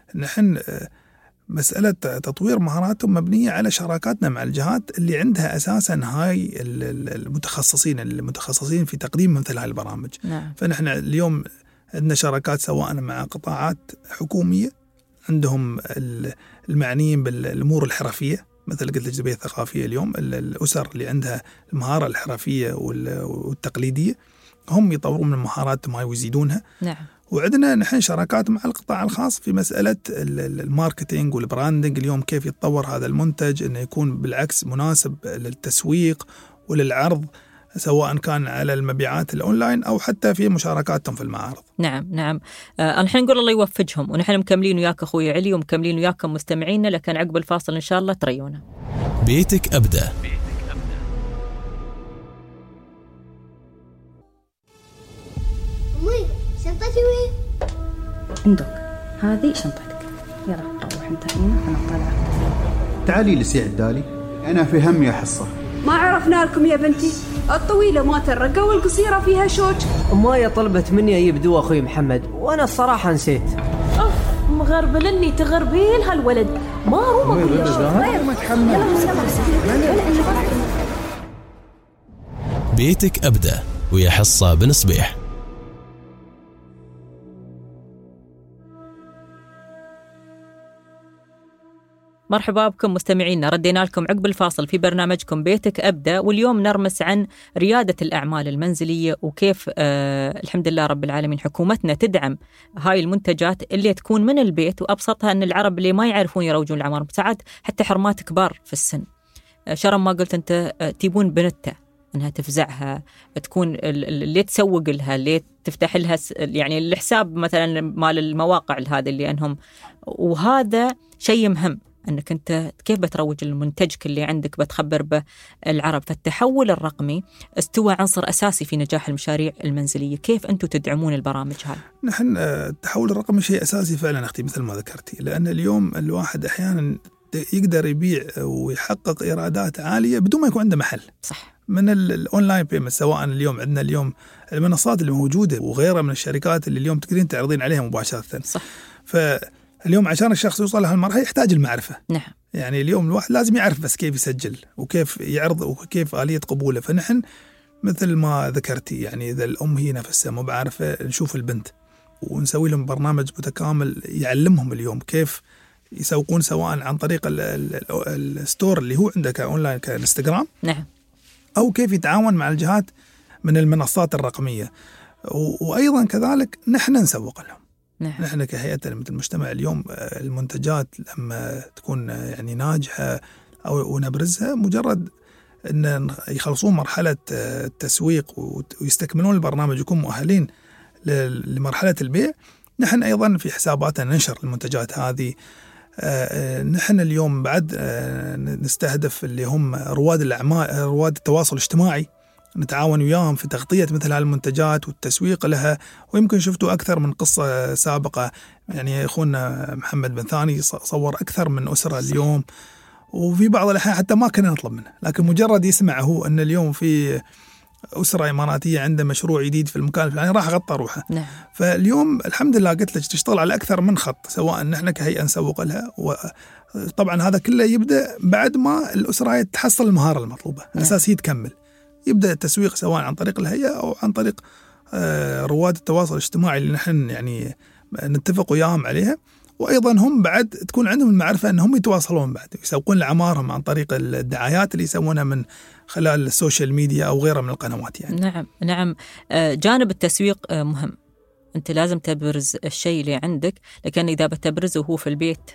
نحن آه مسألة تطوير مهاراتهم مبنية على شراكاتنا مع الجهات اللي عندها أساساً هاي المتخصصين المتخصصين في تقديم مثل هاي البرامج. نعم. فنحن اليوم عندنا شراكات سواء مع قطاعات حكومية عندهم المعنيين بالأمور الحرفية، مثل قلت لك الجذبية الثقافية. اليوم الأسر اللي عندها المهارة الحرفية والتقليدية هم يطورون من مهاراتهم هاي ويزيدونها. نعم. وعندنا نحن شراكات مع القطاع الخاص في مسألة الماركتينج والبراندنج. اليوم كيف يتطور هذا المنتج أنه يكون بالعكس مناسب للتسويق وللعرض، سواء كان على المبيعات الأونلاين أو حتى في مشاركاتهم في المعارض. نعم نعم. آه نحن نقول الله يوفقهم، ونحن مكملين وياك أخوي علي ومكملين وياكم مستمعينا، لكن عقب الفاصل إن شاء الله تريونا. بيتك أبدأ. شنطتي وين؟ عندك هذه شنطتك، يلا روح انت هنا انا طالعه. تعالي لسي عدالي، انا في هم يا حصه. ما عرفنا لكم يا بنتي، الطويله ما ترقى والقصيره فيها شوج. مايا طلبت مني اجيب دواء اخوي محمد وانا الصراحه نسيت. اوف مغربلني تغربيل هالولد، ما هو مقول ما تحمل. بيتك أبدأ ويا حصة بن صبيح. مرحبا بكم مستمعينا، ردينا لكم عقب الفاصل في برنامجكم بيتك أبدأ، واليوم نرمس عن ريادة الأعمال المنزلية وكيف آه الحمد لله رب العالمين حكومتنا تدعم هاي المنتجات اللي تكون من البيت، وأبسطها أن العرب اللي ما يعرفون يروجون الأعمال ساعات حتى حرمات كبار في السن. آه شرم ما قلت أنت آه تيبون بنتها أنها تفزعها، تكون اللي تسوق لها، اللي تفتح لها يعني الحساب مثلا مال المواقع هذا اللي أنهم، وهذا شيء مهم أنك أنت كيف بتروج المنتجك اللي عندك بتخبر به العرب. فالتحول الرقمي استوى عنصر أساسي في نجاح المشاريع المنزلية، كيف أنتم تدعمون البرامج هاي؟ نحن التحول الرقمي شيء أساسي فعلا أختي مثل ما ذكرتي، لأن اليوم الواحد أحيانا يقدر يبيع ويحقق إيرادات عالية بدون ما يكون عنده محل. صح. من الأونلاين بيمنت، سواء اليوم عندنا اليوم المنصات اللي موجودة وغيرها من الشركات اللي اليوم تقدرين تعرضين عليها مباشرة. صح. ف اليوم عشان الشخص يوصل لهالمرحلة يحتاج المعرفة. نعم. يعني اليوم الواحد لازم يعرف بس كيف يسجل وكيف يعرض وكيف آلية قبوله. فنحن مثل ما ذكرتي يعني إذا الأم هي نفسها مو بعرفة نشوف البنت ونسوي لهم برنامج متكامل يعلمهم اليوم كيف يسوقون، سواء عن طريق الستور اللي هو عندك أونلاين كالإنستغرام. نعم. أو كيف يتعاون مع الجهات من المنصات الرقمية، وأيضا كذلك نحن نسوق لهم. نعم. نحن كهيئة مثل المجتمع اليوم المنتجات لما تكون يعني ناجحة أو نبرزها، مجرد أن يخلصون مرحلة التسويق ويستكملون البرنامج ويكونوا مؤهلين لمرحلة البيع، نحن أيضا في حساباتنا ننشر المنتجات هذه آه نحن اليوم بعد آه نستهدف اللي هم رواد الأعمال، رواد التواصل الاجتماعي، نتعاون وياهم في تغطية مثل هالمنتجات والتسويق لها. ويمكن شفتوا أكثر من قصة سابقة، يعني أخونا محمد بن ثاني صور أكثر من أسرة اليوم، وفي بعض الأحيان حتى ما كنا نطلب منه، لكن مجرد يسمع هو أن اليوم في أسرة إماراتية عنده مشروع جديد في المكان الفلاني راح غطى روحه. نعم. فاليوم الحمد لله قلت لك تشتغل على أكثر من خط، سواء نحن كهيئة نسوق لها، وطبعا هذا كله يبدأ بعد ما الأسرة تحصل المهارة المطلوبة. نعم. أساس هي تكمل، يبدأ التسويق سواء عن طريق الهيئة أو عن طريق رواد التواصل الاجتماعي اللي نحن يعني نتفق وياهم عليها. وأيضا هم بعد تكون عندهم المعرفة أنهم يتواصلون بعد يسوقون لعمارهم عن طريق الدعايات اللي يسوونها من خلال السوشيال ميديا أو غيرها من القنوات يعني. نعم نعم. جانب التسويق مهم، أنت لازم تبرز الشيء اللي عندك، لكن إذا بتبرزه هو في البيت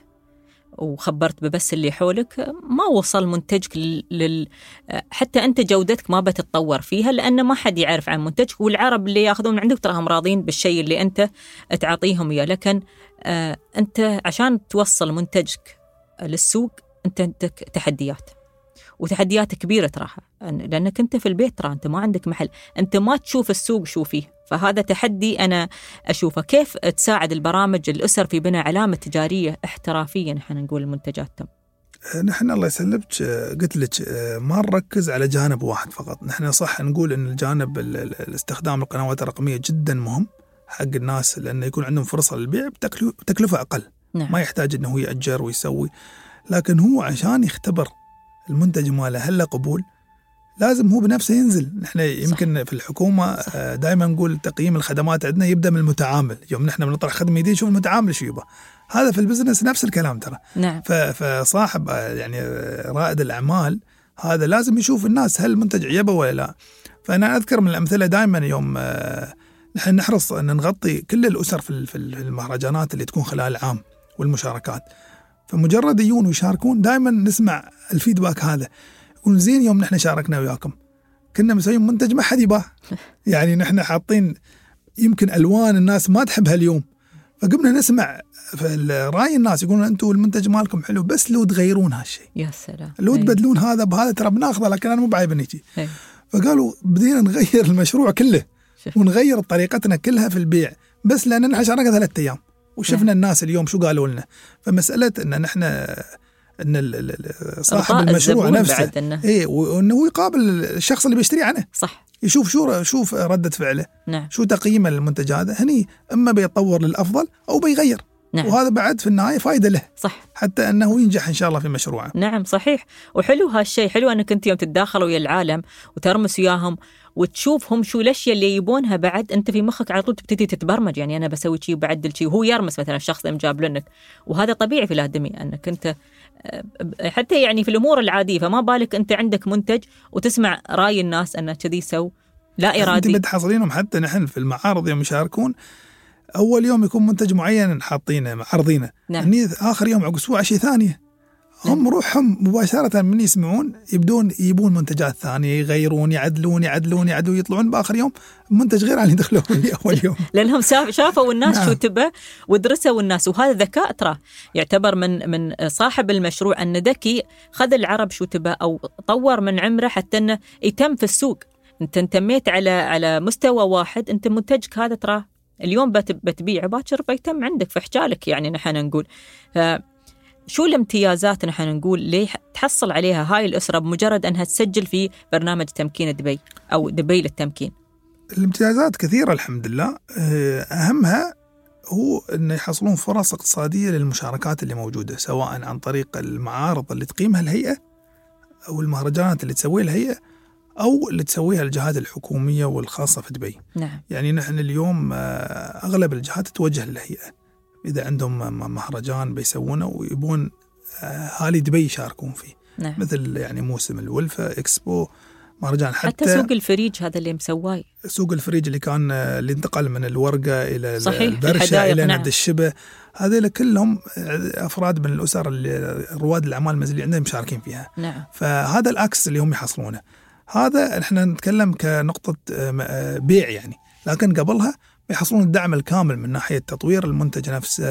وخبرت ببس اللي حولك ما وصل منتجك لل... حتى أنت جودتك ما بتتطور فيها، لأن ما حد يعرف عن منتجك، والعرب اللي يأخذون من عندك تراهم راضين بالشيء اللي أنت تعطيهم إياه. لكن آه أنت عشان توصل منتجك للسوق أنت عندك تحديات، وتحديات كبيرة تراها، لأنك أنت في البيت ترى أنت ما عندك محل، أنت ما تشوف السوق شو فيه. فهذا تحدي أنا أشوفه. كيف تساعد البرامج الأسر في بناء علامة تجارية احترافية نحن نقول المنتجاتهم؟ نحن الله يسلمك قلت لك ما نركز على جانب واحد فقط. نحن صح نقول أن الجانب الاستخدام القنوات الرقمية جدا مهم حق الناس، لأنه يكون عندهم فرصة للبيع بتكلفة أقل. نعم. ما يحتاج أنه يأجر ويسوي، لكن هو عشان يختبر المنتج ماله هل قبول لازم هو بنفسه ينزل. نحن يمكن صح. في الحكومة دائما نقول تقييم الخدمات عندنا يبدأ من المتعامل. يوم نحن بنطرح خدمة جديدة نشوف المتعامل شو يبغى. هذا في البزنس نفس الكلام ترى. نعم. فصاحب يعني رائد الأعمال هذا لازم يشوف الناس هل المنتج عيبه ولا لا. فأنا أذكر من الأمثلة دائما يوم نحن نحرص أن نغطي كل الأسر في المهرجانات اللي تكون خلال العام والمشاركات، فمجرد يجون ويشاركون دائما نسمع الفيدباك هذا، يقول زين يوم نحن شاركنا وياكم كنا مسويين منتج ما حد يباه. يعني نحن حاطين يمكن ألوان الناس ما تحبها اليوم، فقمنا نسمع في رأي الناس يقولون أنتم المنتج مالكم حلو بس لو تغيرون هالشيء، يا سلام، لو تبدلون هذا بهذا ترى بناخذه، لكن أنا مو بعيبني شيء. فقالوا بدينا نغير المشروع كله ونغير طريقتنا كلها في البيع، بس لأن نحن شاركنا ثلاثة أيام وشفنا الناس اليوم شو قالوا لنا. فمسألة أن نحن أن صاحب المشروع نفسه إيه وأنه يقابل الشخص اللي بيشتري عنه، صح، يشوف شو شوف ردة فعله. نعم. شو تقييم المنتج هذا، هني إما بيتطور للأفضل أو بيغير. نعم. وهذا بعد في النهاية فايدة له، صح، حتى أنه ينجح إن شاء الله في مشروعه. نعم صحيح. وحلو هالشيء، حلو أنك أنت يوم تتداخلوا ويا العالم وترمس وياهم وتشوفهم شو الأشياء اللي يبونها، بعد أنت في مخك على طول تبتدي تتبرمج، يعني أنا بسوي شيء وبعدل شيء، وهو يرمس مثلا الشخص اللي مجاب لك، وهذا طبيعي في الآدمي أنك أنت حتى يعني في الأمور العادية، فما بالك أنت عندك منتج وتسمع رأي الناس أنه كذي سو لا إرادي. أنت بتحصلينهم حتى نحن في المعارض يوم يشاركون، أول يوم يكون منتج معين حاطينه معرضينه، نعم. أني آخر يوم عقب أسبوع شيء ثانية، هم نعم. روحهم مباشرة من يسمعون يبدون يبون منتجات ثانية، يغيرون يعدلون يعدلون يعدلون يطلعون بآخر يوم منتج غير عن اللي دخلوا فيه أول يوم. لأنهم شافوا الناس نعم. شو تبى ودرسوا الناس، وهذا ذكاء ترى يعتبر من من صاحب المشروع أن ذكي، خذ العرب شو تبى أو طور من عمره حتى أنه يتم في السوق. أنت انتميت على على مستوى واحد، أنت منتجك هذا ترى اليوم بتبيع باكر بيتم عندك في حجالك، يعني نحن نقول شو الامتيازات نحن نقول ليه تحصل عليها هاي الأسرة بمجرد أنها تسجل في برنامج تمكين دبي أو دبي للتمكين؟ الامتيازات كثيرة الحمد لله، أهمها هو أن يحصلون فرص اقتصادية للمشاركات اللي موجودة، سواء عن طريق المعارض اللي تقيمها الهيئة أو المهرجانات اللي تسويها الهيئة أو اللي تسويها الجهات الحكومية والخاصة في دبي. نعم. يعني نحن اليوم أغلب الجهات تتوجه للهيئة إذا عندهم مهرجان بيسوونه ويبون هالي دبي يشاركون فيه. نعم. مثل يعني موسم الولفة إكسبو مهرجان، حتى, حتى سوق الفريج هذا اللي مسواي، سوق الفريج اللي كان اللي انتقل من الورقة إلى البرشة إلى نعم. ند الشبه، هذول كلهم أفراد من الأسر اللي رواد الأعمال المنزلية عندهم مشاركين فيها. نعم. فهذا الأكس اللي هم يحصلونه، هذا احنا نتكلم كنقطة بيع يعني، لكن قبلها يحصلون الدعم الكامل من ناحية تطوير المنتج نفسه،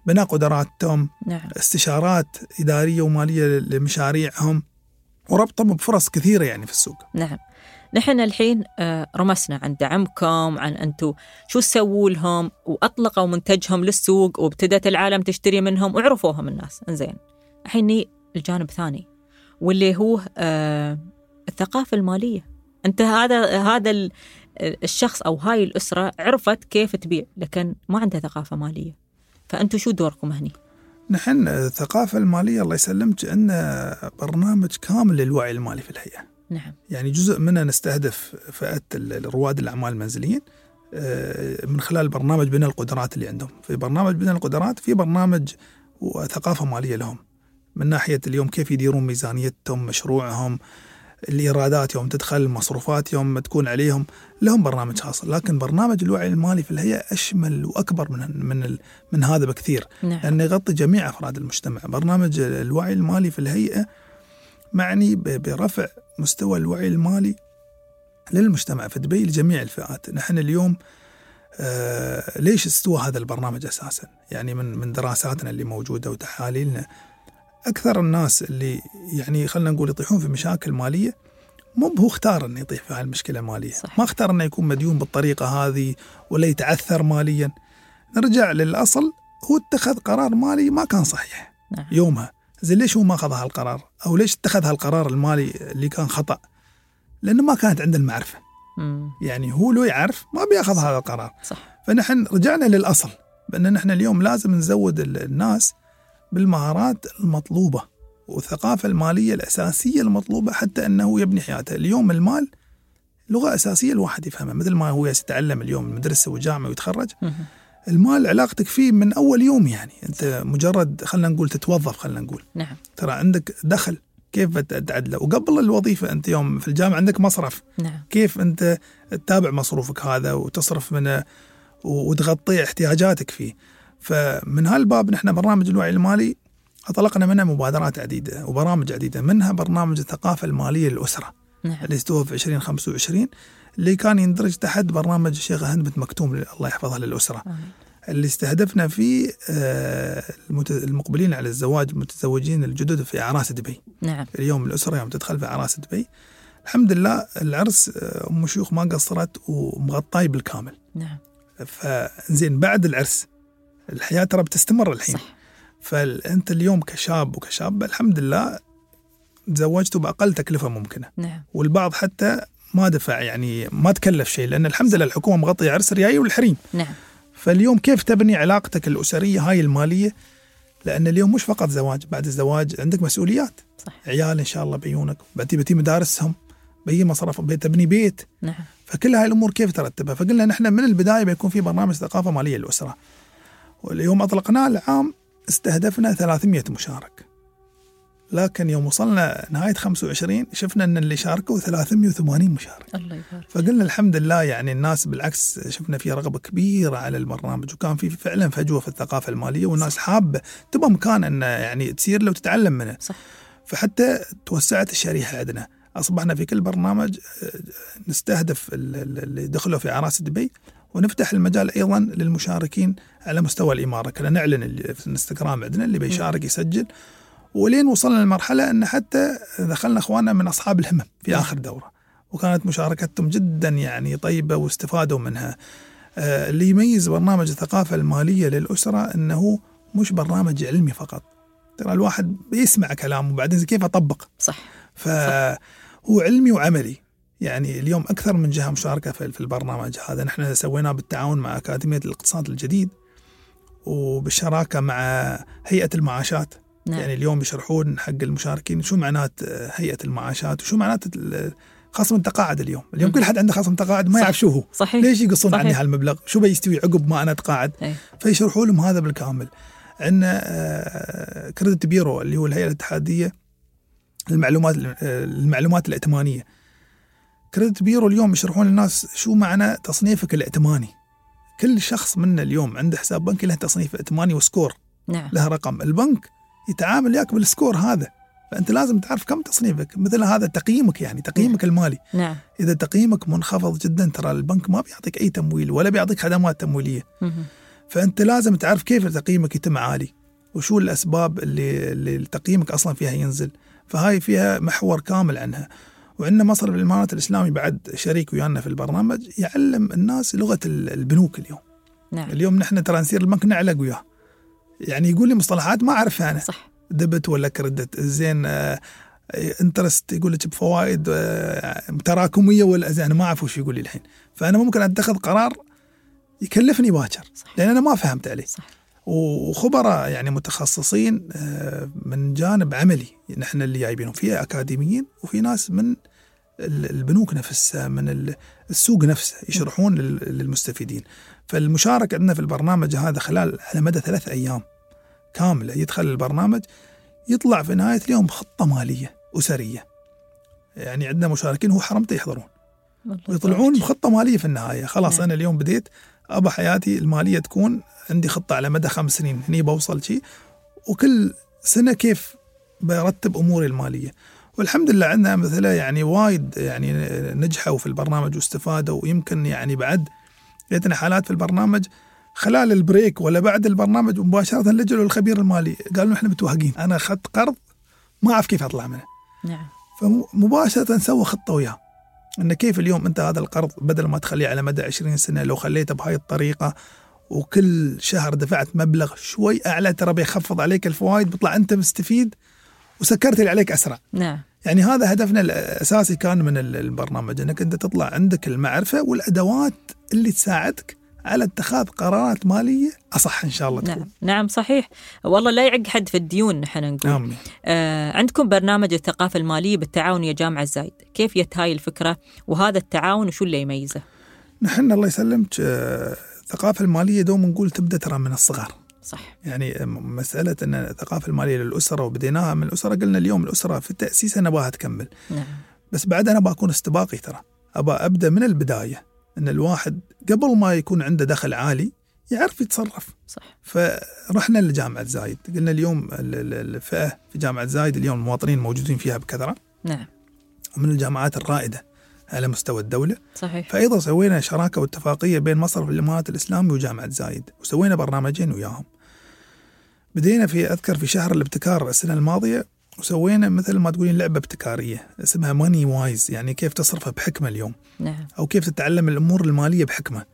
بناء قدراتهم، نعم. استشارات إدارية ومالية لمشاريعهم، وربطهم بفرص كثيرة يعني في السوق. نعم. نحن الحين رمسنا عن دعمكم، عن أنتوا شو سووا لهم وأطلقوا منتجهم للسوق وابتدت العالم تشتري منهم وعرفوهم الناس. إنزين، الحين الجانب ثاني واللي هو آه الثقافة المالية. أنت هذا هذا الشخص أو هاي الأسرة عرفت كيف تبيع، لكن ما عندها ثقافة مالية، فأنتوا شو دوركم هني؟ نحن الثقافة المالية الله يسلمك عندنا برنامج كامل للوعي المالي في الهيئة. نعم. يعني جزء منه نستهدف فئة رواد الأعمال المنزليين من خلال برنامج بناء القدرات اللي عندهم. في برنامج بناء القدرات في برنامج وثقافة مالية لهم، من ناحية اليوم كيف يديرون ميزانيتهم، مشروعهم، الإيرادات يوم تدخل، المصروفات يوم تكون عليهم، لهم برنامج خاص. لكن برنامج الوعي المالي في الهيئة أشمل وأكبر من من من هذا بكثير. نعم. لأنه يغطي جميع أفراد المجتمع. برنامج الوعي المالي في الهيئة معني برفع مستوى الوعي المالي للمجتمع في دبي لجميع الفئات. نحن اليوم آه ليش استوى هذا البرنامج أساسا؟ يعني من من دراساتنا اللي موجودة وتحاليلنا، أكثر الناس اللي يعني خلنا نقول يطيحون في مشاكل مالية مو هو اختار أنه يطيح في هالمشكلة المالية. صح. ما اختار أنه يكون مديون بالطريقة هذه ولا يتعثر ماليا. نرجع للأصل، هو اتخذ قرار مالي ما كان صحيح. نعم. يومها زي ليش هو ما أخذ هالقرار، أو ليش اتخذ هالقرار المالي اللي كان خطأ؟ لأنه ما كانت عنده المعرفة. مم. يعني هو لو يعرف ما بيأخذ هذا القرار. صح. فنحن رجعنا للأصل بأن نحن اليوم لازم نزود الناس بالمهارات المطلوبة والثقافة المالية الأساسية المطلوبة حتى أنه يبني حياته. اليوم المال لغة أساسية الواحد يفهمها، مثل ما هو يتعلم اليوم المدرسة والجامعة ويتخرج. المال علاقتك فيه من أول يوم، يعني أنت مجرد خلنا نقول تتوظف، خلنا نقول نعم. ترى عندك دخل كيف تعدله، وقبل الوظيفة أنت يوم في الجامعة عندك مصرف. نعم. كيف أنت تتابع مصروفك هذا وتصرف منه وتغطي احتياجاتك فيه. فمن هالباب نحن برنامج الوعي المالي أطلقنا منها مبادرات عديدة وبرامج عديدة، منها برنامج الثقافة المالية للأسرة. نعم. اللي استوى في عشرين خمسة وعشرين، اللي كان يندرج تحت برنامج الشيخة هند بنت مكتوم الله يحفظها للأسرة. آه. اللي استهدفنا فيه المقبلين على الزواج، المتزوجين الجدد في أعراس دبي. نعم. اليوم الأسرة يوم تدخل في أعراس دبي الحمد لله العرس أم شيوخ ما قصرت ومغطاي بالكامل. نعم. فزين بعد العرس الحياة ترى بتستمر الحين. صح. فأنت اليوم كشاب وكشاب الحمد لله تزوجتوا بأقل تكلفة ممكنة. نعم. والبعض حتى ما دفع، يعني ما تكلف شيء، لأن الحمد لله الحكومة مغطية عرس الرياية والحريم. نعم. فاليوم كيف تبني علاقتك الأسرية هاي المالية؟ لأن اليوم مش فقط زواج، بعد الزواج عندك مسؤوليات. صح. عيال إن شاء الله بيونك، بعدين بتي مدارسهم، بيجي مصرف، بتبني بيت. نعم. فكل هاي الأمور كيف ترتبها؟ فقلنا نحن من البداية بيكون في برنامج ثقافة مالية للأسرة، واليوم أطلقناه العام استهدفنا ثلاثمية مشارك، لكن يوم وصلنا نهاية خمسة وعشرين شفنا أن اللي شاركوا ثلاثمية وثمانين مشارك. الله يبارك. فقلنا الحمد لله، يعني الناس بالعكس شفنا فيه رغبة كبيرة على البرنامج، وكان فيه فعلا فجوة في الثقافة المالية، والناس حابة تبغى مكان أن يعني تسير له وتتعلم منه. صح. فحتى توسعت الشريحة عندنا، أصبحنا في كل برنامج نستهدف اللي دخلوا في أعراس دبي، ونفتح المجال أيضا للمشاركين على مستوى الإمارة. كنا نعلن في الانستغرام عندنا اللي بيشارك يسجل، ولين وصلنا للمرحلة أن حتى دخلنا أخواننا من أصحاب الهمم في آخر دورة، وكانت مشاركتهم جدا يعني طيبة واستفادوا منها. آه اللي يميز برنامج الثقافة المالية للأسرة أنه مش برنامج علمي فقط، ترى الواحد بيسمع كلام وبعدين كيف أطبق. صح. فهو علمي وعملي. يعني اليوم أكثر من جهة مشاركة في البرنامج هذا، نحن سويناه بالتعاون مع أكاديمية الاقتصاد الجديد وبالشراكة مع هيئة المعاشات. نعم. يعني اليوم يشرحون حق المشاركين شو معنات هيئة المعاشات وشو معنات خصم التقاعد. اليوم اليوم م. كل حد عنده خصم تقاعد ما يعرف شو هو. صحيح. ليش يقصون عني هالمبلغ، شو بيستوي عقب ما أنا أتقاعد. أي. فيشرحوا لهم هذا بالكامل. عندنا كريدت بيرو اللي هو الهيئة الاتحادية المعلومات المعلومات الائتمانية. كريدت بيرو اليوم يشرحون للناس شو معنى تصنيفك الائتماني. كل شخص منا اليوم عنده حساب بنكي له تصنيف ائتماني وسكور. نعم. له رقم، البنك يتعامل ياك بالسكور هذا، فأنت لازم تعرف كم تصنيفك. مثل هذا تقييمك، يعني تقييمك. نعم. المالي. نعم. إذا تقييمك منخفض جدا ترى البنك ما بيعطيك أي تمويل ولا بيعطيك خدمات تمويلية. مه. فأنت لازم تعرف كيف تقييمك يتم عالي وشو الأسباب اللي, اللي تقييمك أصلا فيها ينزل. فهاي فيها محور كامل عنها. وعندنا مصرف الإمارات الإسلامي بعد شريك ويانا في البرنامج يعلم الناس لغة البنوك اليوم. نعم. اليوم نحن ترى نسير البنك نعلق وياه، يعني يقول لي مصطلحات ما أعرفها أنا. صح. دبت ولا كردت، زين آه انترست يقول لك بفوائد آه تراكمية ولا زين ما أعرف وش يقول لي الحين. فأنا ممكن أتخذ قرار يكلفني باكر لأن أنا ما فهمت عليه. صح. وخبراء يعني متخصصين من جانب عملي نحن اللي جايبينهم، في أكاديميين وفي ناس من البنوك نفسها من السوق نفسه يشرحون للمستفيدين. فالمشاركة عندنا في البرنامج هذا خلال على مدى ثلاث أيام كاملة يدخل البرنامج يطلع في نهاية اليوم خطة مالية أسرية. يعني عندنا مشاركين هو حرمته يحضرون ويطلعون بخطة مالية في النهاية. خلاص أنا اليوم بديت أبا حياتي المالية تكون عندي خطة على مدى خمس سنين هني بوصل شيء، وكل سنة كيف برتب أموري المالية. والحمد لله عندنا مثلا يعني وايد يعني نجحوا في البرنامج واستفادوا. ويمكن يعني بعد جتنا حالات في البرنامج خلال البريك ولا بعد البرنامج مباشرة لجلوا الخبير المالي قالوا إحنا متوهقين، أنا أخذت قرض ما أعرف كيف أطلع منه. نعم. فمباشرة نسوي خطة وياه إن كيف اليوم أنت هذا القرض بدل ما تخليه على مدى عشرين سنة لو خليته بهاي الطريقة وكل شهر دفعت مبلغ شوي أعلى ترى بيخفض عليك الفوائد، بيطلع أنت مستفيد وسكرت اللي عليك أسرع. نعم. يعني هذا هدفنا الأساسي كان من البرنامج، أنك أنت تطلع عندك المعرفة والأدوات اللي تساعدك على اتخاذ قرارات مالية أصح إن شاء الله تكون. نعم. نعم صحيح. والله لا يعق حد في الديون نحن نقول. نعم. آه عندكم برنامج الثقافة المالية بالتعاون يا جامعة زايد، كيف جت هاي الفكرة وهذا التعاون وشو اللي يميزه؟ نحن الله يسلمك آه الثقافة المالية دوم نقول تبدأ ترى من الصغر. صح. يعني مسألة أن الثقافة المالية للأسرة وبديناها من الأسرة، قلنا اليوم الأسرة في التأسيس أنا باها تكمل. نعم. بس بعد أنا بكون استباقي ترى أبا أبدأ من البداية أن الواحد قبل ما يكون عنده دخل عالي يعرف يتصرف. صح. فرحنا لجامعة زايد قلنا اليوم الفئة في جامعة زايد اليوم المواطنين موجودين فيها بكثرة. نعم. ومن الجامعات الرائدة على مستوى الدولة. صحيح. فأيضا سوينا شراكة واتفاقية بين مصرف الإمارات الإسلامي وجامعة زايد وسوينا برنامجين وياهم. بدينا في أذكر في شهر الابتكار السنة الماضية وسوينا مثل ما تقولين لعبة ابتكارية اسمها ماني وايز، يعني كيف تصرفها بحكمة اليوم. نعم. أو كيف تتعلم الأمور المالية بحكمة.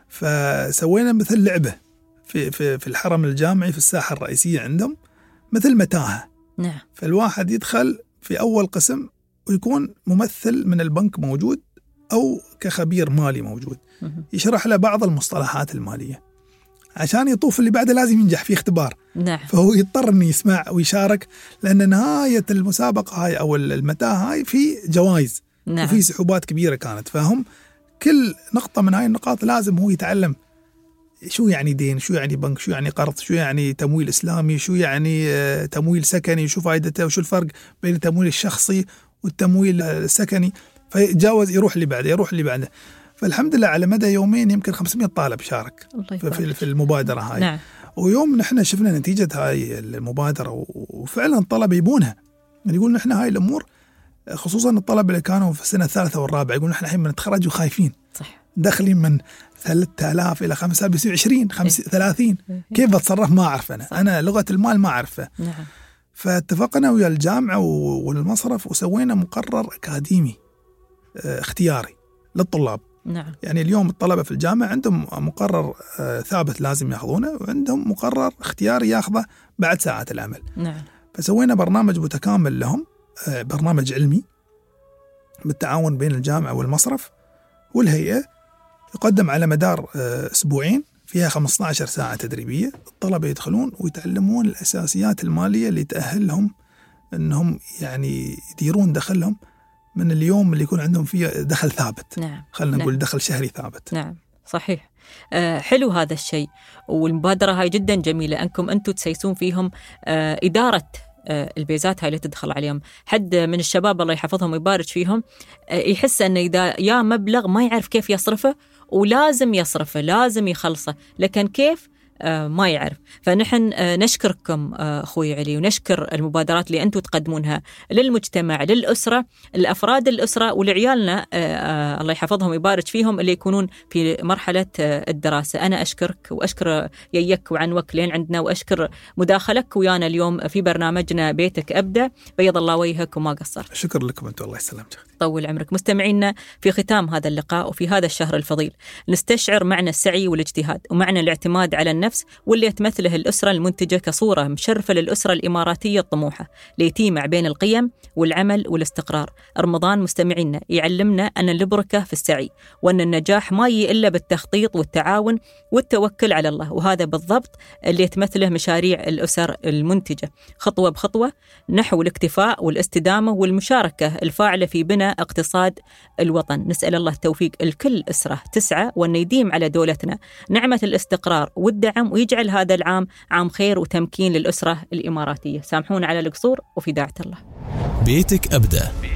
فسوينا مثل لعبة في في في الحرم الجامعي في الساحة الرئيسية عندهم مثل متاهة. نعم. فالواحد يدخل في أول قسم ويكون ممثل من البنك موجود أو كخبير مالي موجود يشرح له بعض المصطلحات المالية عشان يطوف اللي بعده لازم ينجح في اختبار. نعم. فهو يضطر إنه يسمع ويشارك لأن نهاية المسابقة هاي أو المتاهة هاي في جوائز. نعم. وفي سحوبات كبيرة كانت. فهم كل نقطة من هاي النقاط لازم هو يتعلم شو يعني دين، شو يعني بنك، شو يعني قرض، شو يعني تمويل إسلامي، شو يعني تمويل سكني، شو فائدته وشو الفرق بين التمويل الشخصي والتمويل السكني. فيتجاوز يروح اللي بعده يروح اللي بعده. فالحمد لله على مدى يومين يمكن خمسمائة طالب شارك في في المبادرة هاي. نعم. ويوم نحن شفنا نتيجة هاي المبادرة وفعلا الطلبة يبونها، يعني يقول نحن هاي الأمور خصوصا الطلبة اللي كانوا في السنة الثالثة والرابعة يقول نحن الحين بنتخرج وخايفين. صح. داخلين من ثلاثة آلاف إلى خمسة آلاف بيصير عشرين خمسة ثلاثين كيف بتصرف ما أعرف أنا. صح. أنا لغة المال ما أعرفها. نعم. فاتفقنا ويا الجامعة والمصرف وسوينا مقرر أكاديمي اختياري للطلاب. نعم. يعني اليوم الطلبة في الجامعة عندهم مقرر ثابت لازم يأخذونه وعندهم مقرر اختياري يأخذه بعد ساعات العمل. نعم. فسوينا برنامج متكامل لهم، برنامج علمي بالتعاون بين الجامعة والمصرف والهيئة، يقدم على مدار أسبوعين فيها خمسة عشر ساعة تدريبية. الطلبة يدخلون ويتعلمون الأساسيات المالية اللي تأهلهم أنهم يعني يديرون دخلهم من اليوم اللي يكون عندهم فيه دخل ثابت. نعم. خلنا نعم. نقول دخل شهري ثابت. نعم صحيح. آه حلو هذا الشيء. والمبادرة هاي جدا جميلة أنكم أنتم تسيسون فيهم آه إدارة آه البيزات هاي اللي تدخل عليهم. حد من الشباب الله يحفظهم ويبارك فيهم آه يحس أنه إذا يا مبلغ ما يعرف كيف يصرفه ولازم يصرفه لازم يخلصه، لكن كيف ما يعرف. فنحن نشكركم أخوي علي، ونشكر المبادرات اللي أنتم تقدمونها للمجتمع، للأسرة، الأفراد الأسرة ولعيالنا الله يحفظهم ويبارك فيهم اللي يكونون في مرحلة الدراسة. أنا أشكرك وأشكر ييك وعنوك لين عندنا، وأشكر مداخلك ويانا اليوم في برنامجنا بيتك أبدأ. بيض الله وجهك وما قصرت. شكر لكم أنتم، الله يسلمك. طول عمرك. مستمعينا، في ختام هذا اللقاء وفي هذا الشهر الفضيل نستشعر معنى السعي والاجتهاد ومعنى الاعتماد على النفس واللي تمثله الأسرة المنتجة كصورة مشرفة للأسرة الإماراتية الطموحة ليتيمع بين القيم والعمل والاستقرار. رمضان مستمعينا يعلمنا أن البركة في السعي، وأن النجاح ما يجي إلا بالتخطيط والتعاون والتوكل على الله، وهذا بالضبط اللي تمثله مشاريع الأسر المنتجة، خطوة بخطوة نحو الاكتفاء والاستدامة والمشاركة الفاعلة في بناء اقتصاد الوطن. نسأل الله التوفيق لكل أسرة تسعى وأن يديم على دولتنا نعمة الاستقرار والدعم، ويجعل هذا العام عام خير وتمكين للأسرة الإماراتية. سامحونا على القصور وفي داعة الله. بيتك أبدأ